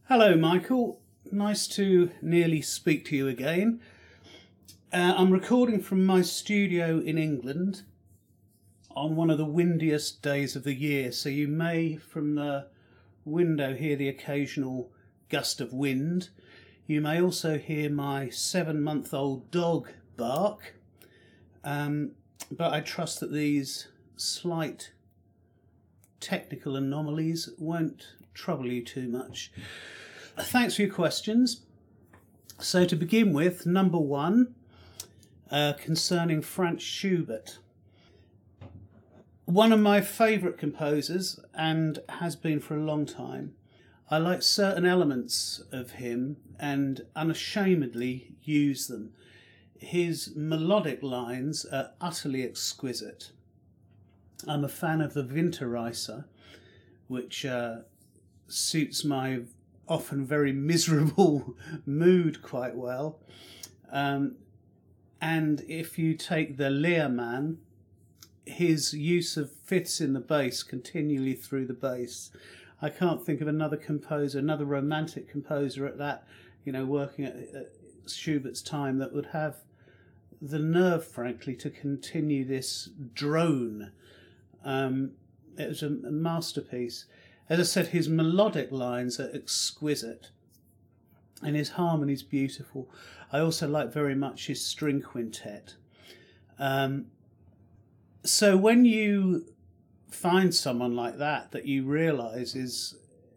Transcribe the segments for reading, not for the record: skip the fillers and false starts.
Hello, Michael. Nice to nearly speak to you again. I'm recording from my studio in England on one of the windiest days of the year, so you may, from the window, hear the occasional gust of wind. You may also hear my 7-month-old dog bark, but I trust that these slight technical anomalies won't trouble you too much. Thanks for your questions. So to begin with, number one, concerning Franz Schubert. One of my favourite composers, and has been for a long time. I like certain elements of him and unashamedly use them. His melodic lines are utterly exquisite. I'm a fan of the Winterreise, which suits my often very miserable mood quite well. And if you take the Lehrmann, his use of fifths in the bass continually through the bass. I can't think of another composer, another romantic composer at that, working at Schubert's time that would have the nerve, frankly, to continue this drone. It was a masterpiece. As I said, his melodic lines are exquisite and his harmony's beautiful. I also like very much his string quintet. So when you find someone like that you realise is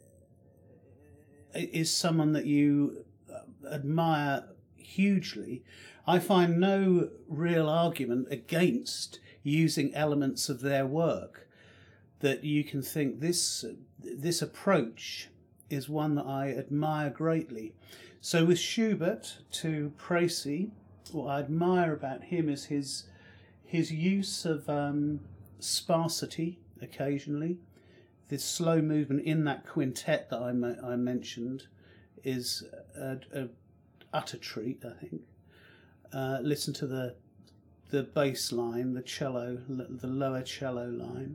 someone that you admire hugely, I find no real argument against using elements of their work. That you can think this approach is one that I admire greatly. So with Schubert to Précy, what I admire about him is his use of sparsity occasionally. This slow movement in that quintet that I mentioned is a utter treat, I think. Listen to the bass line, the cello, the lower cello line.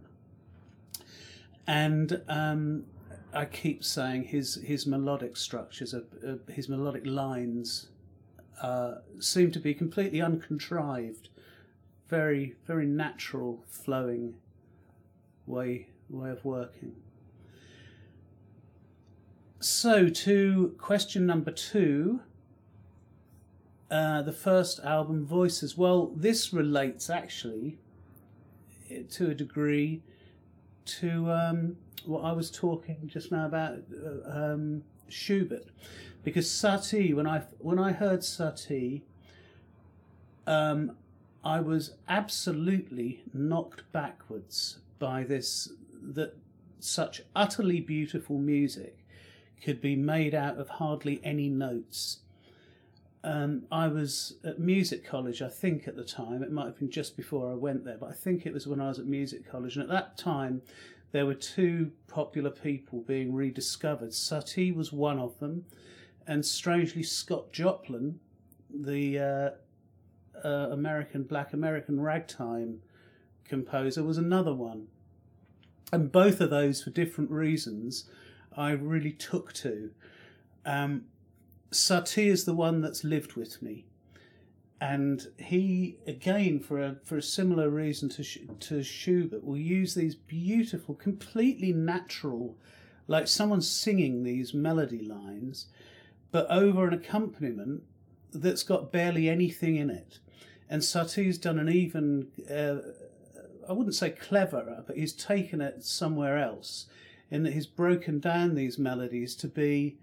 And I keep saying his melodic structures, his melodic lines seem to be completely uncontrived, very, very natural, flowing way of working. So to question number two, the first album, Voices. Well, this relates actually to a degree to what I was talking just now about Schubert, because Satie, when I heard Satie, I was absolutely knocked backwards by that such utterly beautiful music could be made out of hardly any notes. I was at music college, I think, at the time. It might have been just before I went there, but I think it was when I was at music college. And at that time, there were two popular people being rediscovered. Satie was one of them, and strangely, Scott Joplin, the Black American ragtime composer, was another one. And both of those, for different reasons, I really took to. Satie is the one that's lived with me, and he, again, for a similar reason to Schubert, will use these beautiful, completely natural, like someone singing these melody lines, but over an accompaniment that's got barely anything in it. And Satie's done an even, I wouldn't say cleverer, but he's taken it somewhere else, in that he's broken down these melodies to be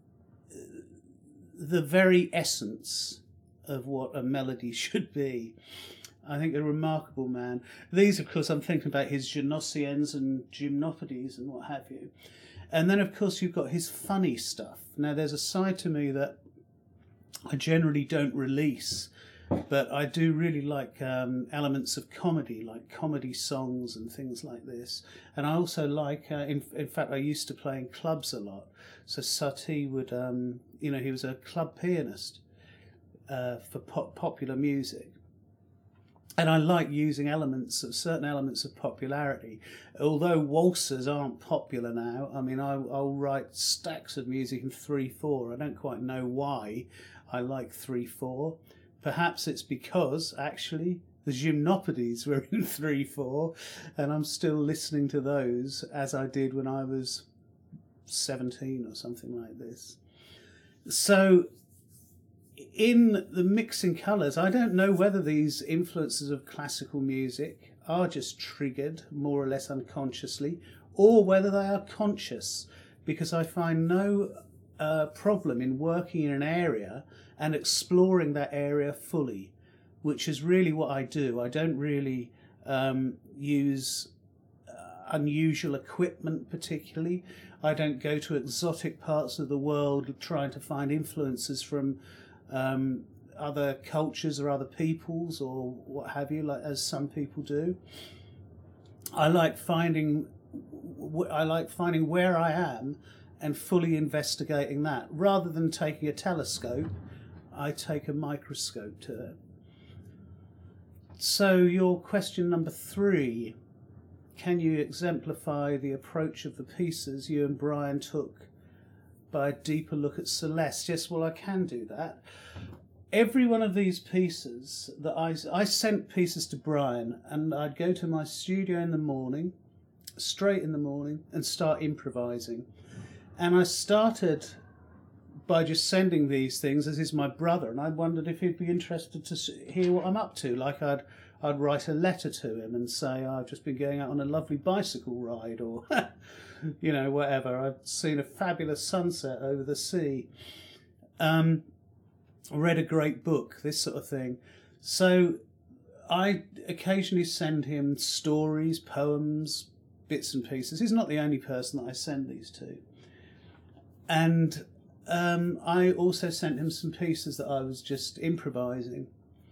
the very essence of what a melody should be. I think a remarkable man. These, of course, I'm thinking about his Genosiens and Gymnopédies and what have you. And then, of course, you've got his funny stuff. Now, there's a side to me that I generally don't release, but I do really like elements of comedy, like comedy songs and things like this. And I also like, in fact, I used to play in clubs a lot. So Satie would, he was a club pianist for popular music. And I like using certain elements of popularity. Although waltzers aren't popular now, I mean, I'll write stacks of music in 3/4. I don't quite know why I like 3/4. Perhaps it's because, actually, the Gymnopédies were in 3/4, and I'm still listening to those as I did when I was 17 or something like this. So in the mixing colours, I don't know whether these influences of classical music are just triggered more or less unconsciously, or whether they are conscious, because I find no problem in working in an area and exploring that area fully, which is really what I do. I don't really use unusual equipment particularly. I don't go to exotic parts of the world trying to find influences from other cultures or other peoples or what have you, like as some people do. I like finding where I am and fully investigating that. Rather than taking a telescope, I take a microscope to it. So your question number 3, can you exemplify the approach of the pieces you and Brian took by a deeper look at Celeste? Yes, well, I can do that. Every one of these pieces that I sent pieces to Brian, and I'd go to my studio in the morning, straight in the morning, and start improvising. And I started by just sending these things, as is my brother, and I wondered if he'd be interested to hear what I'm up to. Like I'd write a letter to him and say, I've just been going out on a lovely bicycle ride, or you know, whatever. I've seen a fabulous sunset over the sea. Read a great book, this sort of thing. So I occasionally send him stories, poems, bits and pieces. He's not the only person that I send these to. And I also sent him some pieces that I was just improvising.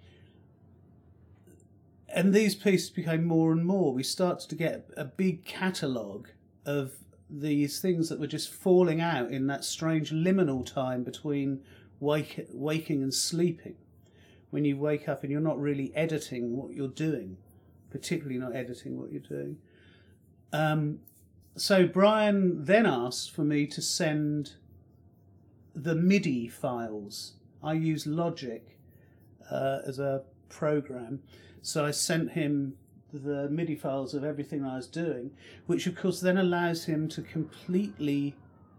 And these pieces became more and more. We started to get a big catalogue of these things that were just falling out in that strange liminal time between waking and sleeping. When you wake up and you're not really editing what you're doing, particularly not editing what you're doing. So Brian then asked for me to send the MIDI files. I use Logic as a program. So I sent him the MIDI files of everything I was doing, which of course then allows him to completely,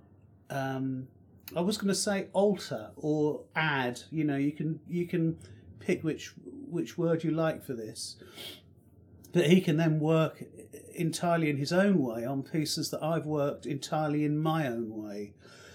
I was going to say alter or add. You know, you can pick which word you like for this, but he can then work entirely in his own way on pieces that I've worked entirely in my own way.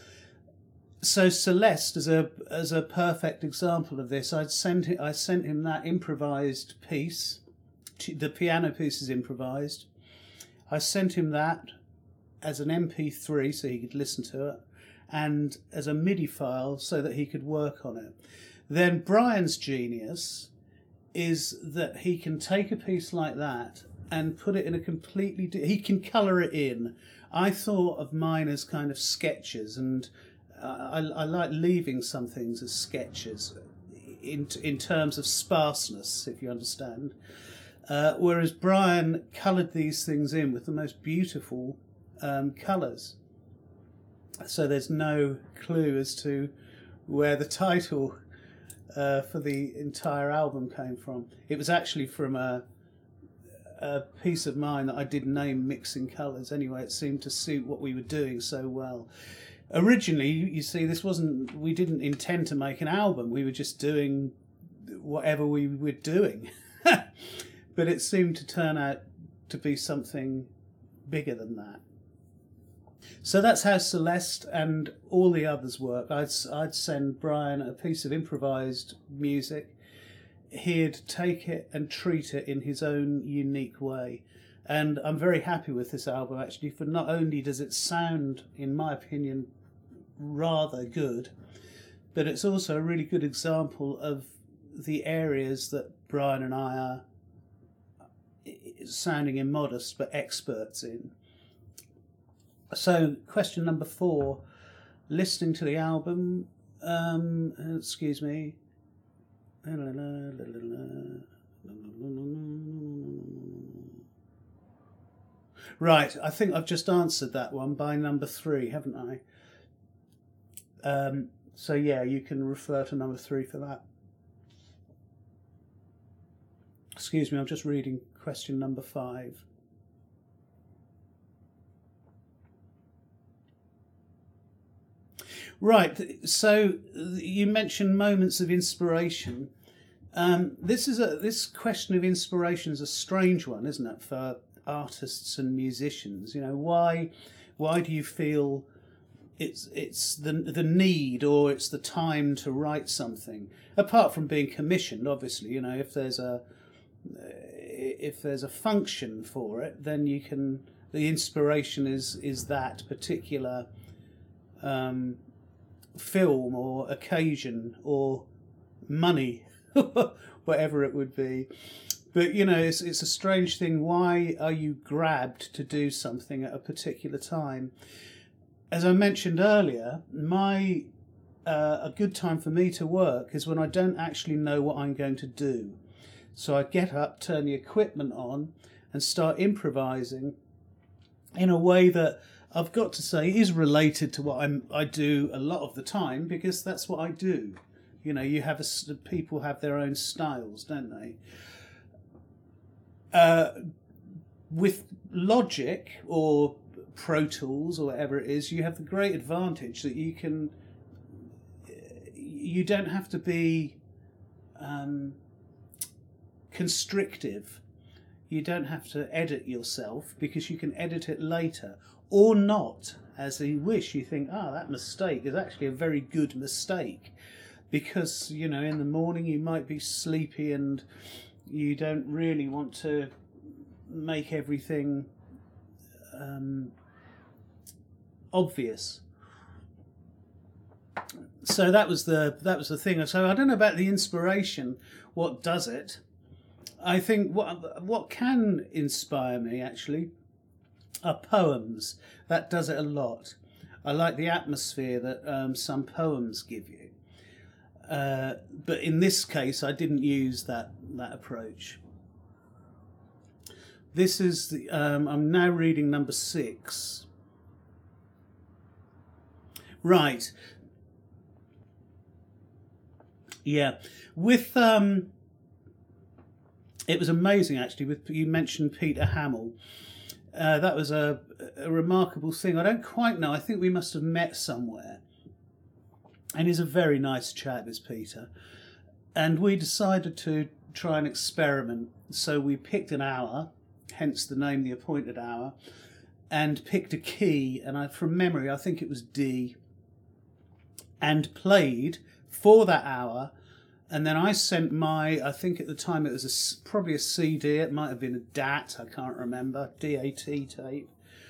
So Celeste as a perfect example of this. I sent him that improvised piece. The piano piece is improvised. I sent him that as an MP3 so he could listen to it, and as a MIDI file so that he could work on it. Then Brian's genius is that he can take a piece like that and put it in a completely... he can colour it in. I thought of mine as kind of sketches, and I like leaving some things as sketches in terms of sparseness, if you understand. Whereas Brian coloured these things in with the most beautiful colours. So there's no clue as to where the title for the entire album came from. It was actually from a piece of mine that I did name Mixing Colours. Anyway, it seemed to suit what we were doing so well. Originally, you see, we didn't intend to make an album. We were just doing whatever we were doing. But it seemed to turn out to be something bigger than that. So that's how Celeste and all the others work. I'd send Brian a piece of improvised music. He'd take it and treat it in his own unique way. And I'm very happy with this album, actually, for not only does it sound, in my opinion, rather good, but it's also a really good example of the areas that Brian and I are, sounding immodest, but experts in. So, question number 4, listening to the album, excuse me, Right, I think I've just answered that one by number 3, haven't I? So yeah, you can refer to number 3 for that. Excuse me, I'm just reading question number 5. Right, so you mentioned moments of inspiration. This question of inspiration is a strange one, isn't it, for artists and musicians? You know, why do you feel it's the need, or it's the time to write something? Apart from being commissioned, obviously, you know, if there's a function for it, then you can. The inspiration is that particular film or occasion or money, whatever it would be. But you know, it's a strange thing. Why are you grabbed to do something at a particular time? As I mentioned earlier, a good time for me to work is when I don't actually know what I'm going to do. So I get up, turn the equipment on, and start improvising in a way that I've got to say is related to what I do a lot of the time, because that's what I do. You know, people have their own styles, don't they? With Logic or Pro Tools or whatever it is, you have the great advantage that you don't have to be constrictive. You don't have to edit yourself, because you can edit it later, or not, as you wish. You think, that mistake is actually a very good mistake, because, you know, in the morning you might be sleepy and you don't really want to make everything obvious. So that was the thing. So I don't know about the inspiration, what does it. I think what can inspire me actually are poems. That does it a lot. I like the atmosphere that some poems give you. But in this case, I didn't use that approach. This is I'm now reading number 6. Right. Yeah. With it was amazing actually. You mentioned Peter Hamill. That was a remarkable thing. I don't quite know. I think we must have met somewhere. And he's a very nice chap, is Peter. And we decided to try an experiment. So we picked an hour, hence the name The Appointed Hour, and picked a key. And from memory, I think it was D. And played for that hour. And then I sent I think at the time it was probably a CD. It might have been a DAT, I can't remember, DAT tape.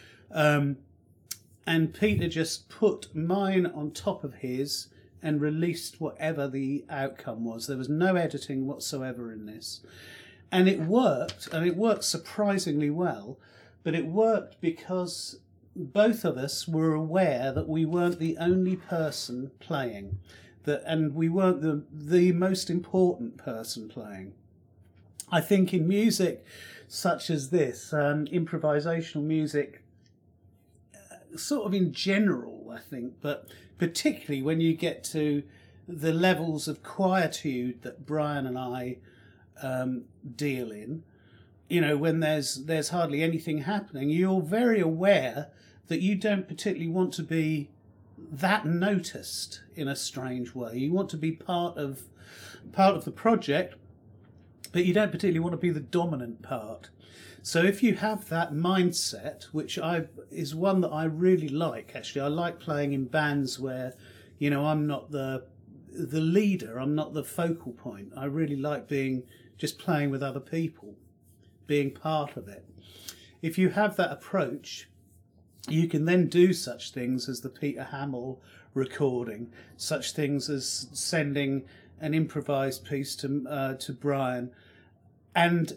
And Peter just put mine on top of his and released whatever the outcome was. There was no editing whatsoever in this. And it worked, and it worked surprisingly well, but it worked because both of us were aware that we weren't the only person playing, and we weren't the most important person playing. I think in music such as this, improvisational music, sort of in general, I think, but particularly when you get to the levels of quietude that Brian and I deal in, you know, when there's hardly anything happening, you're very aware that you don't particularly want to be that noticed in a strange way. You want to be part of the project, but you don't particularly want to be the dominant part. So if you have that mindset, which is one that I really like, actually, I like playing in bands where, you know, I'm not the leader, I'm not the focal point. I really like just playing with other people, being part of it. If you have that approach, you can then do such things as the Peter Hamill recording, such things as sending an improvised piece to Brian, and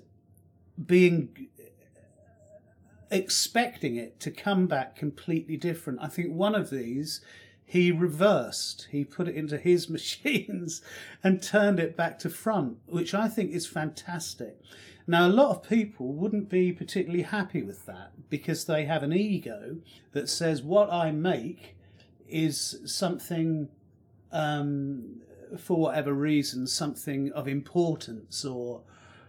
expecting it to come back completely different. I think one of these he reversed. He put it into his machines and turned it back to front, which I think is fantastic. Now, a lot of people wouldn't be particularly happy with that because they have an ego that says what I make is something, for whatever reason, something of importance or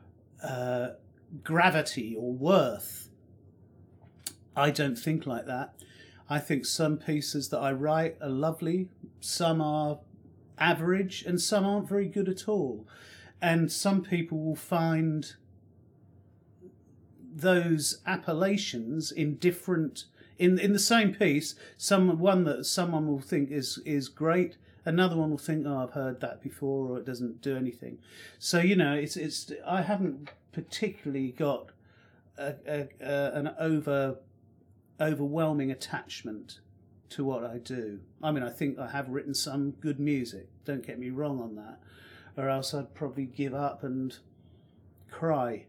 gravity or worth. I don't think like that. I think some pieces that I write are lovely, some are average, and some aren't very good at all. And some people will find those appellations in different, in the same piece, one that someone will think is great, another one will think, oh, I've heard that before, or it doesn't do anything. So, you know, it's I haven't particularly got an overwhelming attachment to what I do. I mean, I think I have written some good music, don't get me wrong on that, or else I'd probably give up and cry.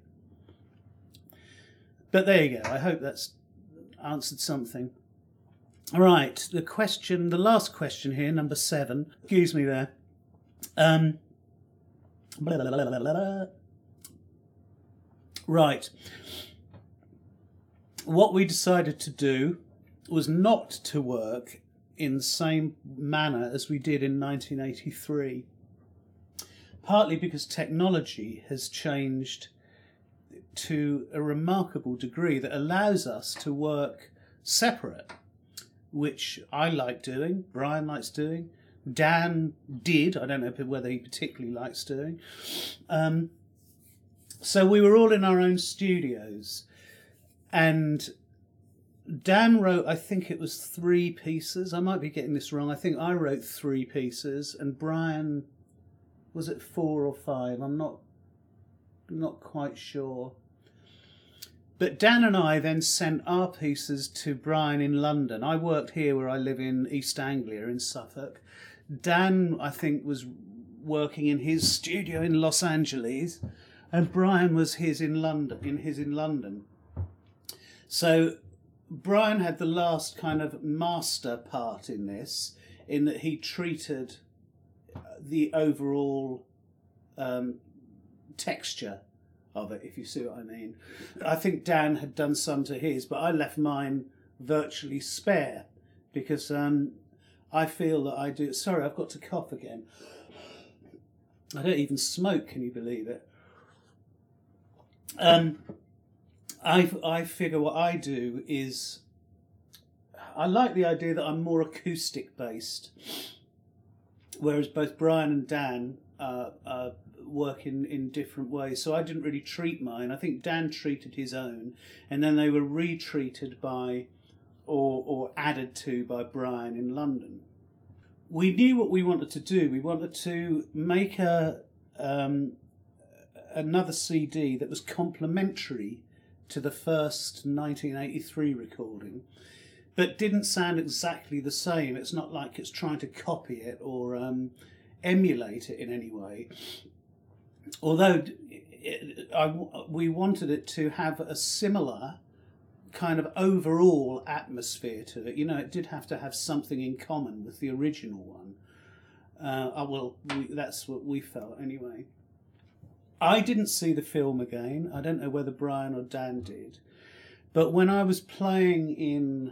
But there you go, I hope that's answered something. All right, the last question here, number 7, excuse me there. Right. What we decided to do was not to work in the same manner as we did in 1983. Partly because technology has changed to a remarkable degree that allows us to work separate, which I like doing, Brian likes doing, Dan did, I don't know whether he particularly likes doing. So we were all in our own studios, and Dan wrote, I think it was 3 pieces. I might be getting this wrong. I think I wrote 3 pieces, and Brian, was it 4 or 5? I'm not quite sure. But Dan and I then sent our pieces to Brian in London. I worked here where I live in East Anglia in Suffolk. Dan, I think, was working in his studio in Los Angeles, and Brian was in London. So Brian had the last kind of master part in this, in that he treated the overall texture of it, if you see what I mean. I think Dan had done some to his, but I left mine virtually spare because I feel that I do. Sorry, I've got to cough again. I don't even smoke, can you believe it? I figure what I do is, I like the idea that I'm more acoustic based, whereas both Brian and Dan work in different ways. So I didn't really treat mine. I think Dan treated his own, and then they were retreated by or added to by Brian in London. We knew what we wanted to do. We wanted to make another CD that was complementary to the first 1983 recording, but didn't sound exactly the same. It's not like it's trying to copy it or emulate it in any way. Although we wanted it to have a similar kind of overall atmosphere to it. You know, it did have to have something in common with the original one. That's what we felt anyway. I didn't see the film again. I don't know whether Brian or Dan did. But when I was playing in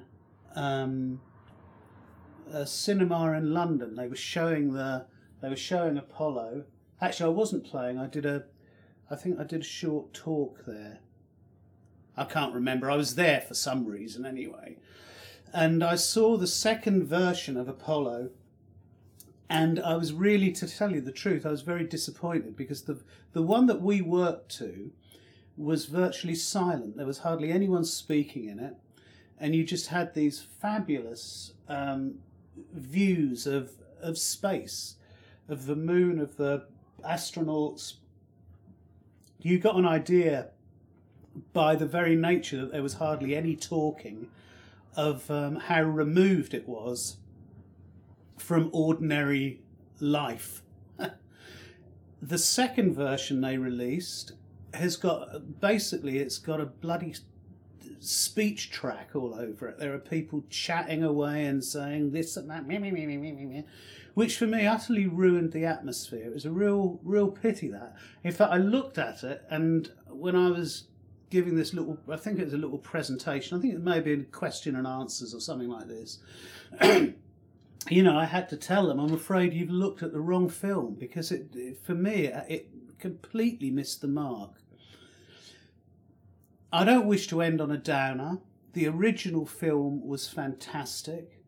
a cinema in London, they were showing Apollo. Actually, I wasn't playing. I think I did a short talk there. I can't remember. I was there for some reason anyway. And I saw the second version of Apollo. And I was really, to tell you the truth, I was very disappointed because the one that we worked to was virtually silent. There was hardly anyone speaking in it. And you just had these fabulous views of space, of the moon, of the astronauts. You got an idea by the very nature that there was hardly any talking of how removed it was from ordinary life. The second version they released has got, basically it's got a bloody speech track all over it. There are people chatting away and saying this and that, which for me utterly ruined the atmosphere. It was a real pity that. In fact, I looked at it, and when I was giving this little, I think it was a little presentation, I think it may have been question and answers or something like this, you know, I had to tell them, I'm afraid you've looked at the wrong film, because for me, it completely missed the mark. I don't wish to end on a downer. The original film was fantastic.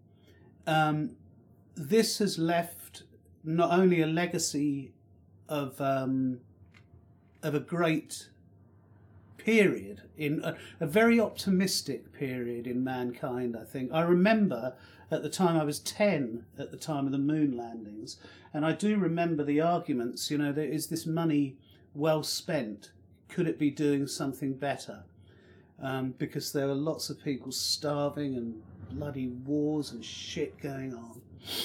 This has left not only a legacy of a great period, in a very optimistic period in mankind, I think. I remember at the time, I was 10 at the time of the moon landings, and I do remember the arguments, you know, there is this money well spent, could it be doing something better? Because there were lots of people starving and bloody wars and shit going on.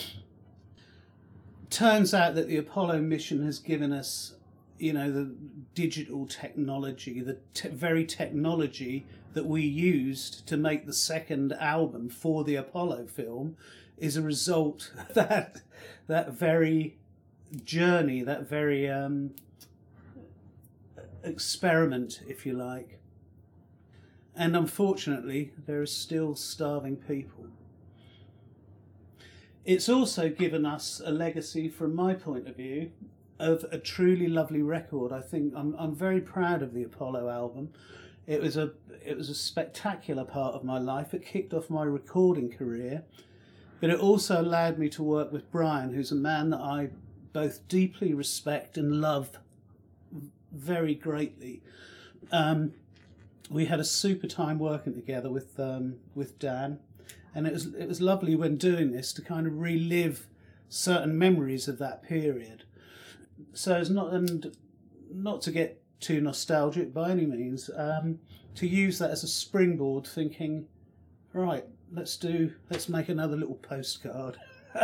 Turns out that the Apollo mission has given us, you know, the digital technology, the very technology that we used to make the second album for the Apollo film, is a result of that very journey, that very experiment, if you like. And unfortunately, there are still starving people. It's also given us a legacy, from my point of view, of a truly lovely record. I think I'm very proud of the Apollo album. It was a spectacular part of my life. It kicked off my recording career, but it also allowed me to work with Brian, who's a man that I both deeply respect and love very greatly. We had a super time working together with Dan, and it was lovely when doing this to kind of relive certain memories of that period. So it's not to get too nostalgic by any means, to use that as a springboard, thinking, right, let's make another little postcard.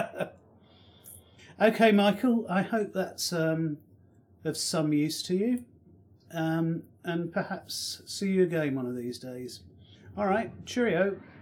Okay, Michael, I hope that's of some use to you, and perhaps see you again one of these days. All right, cheerio.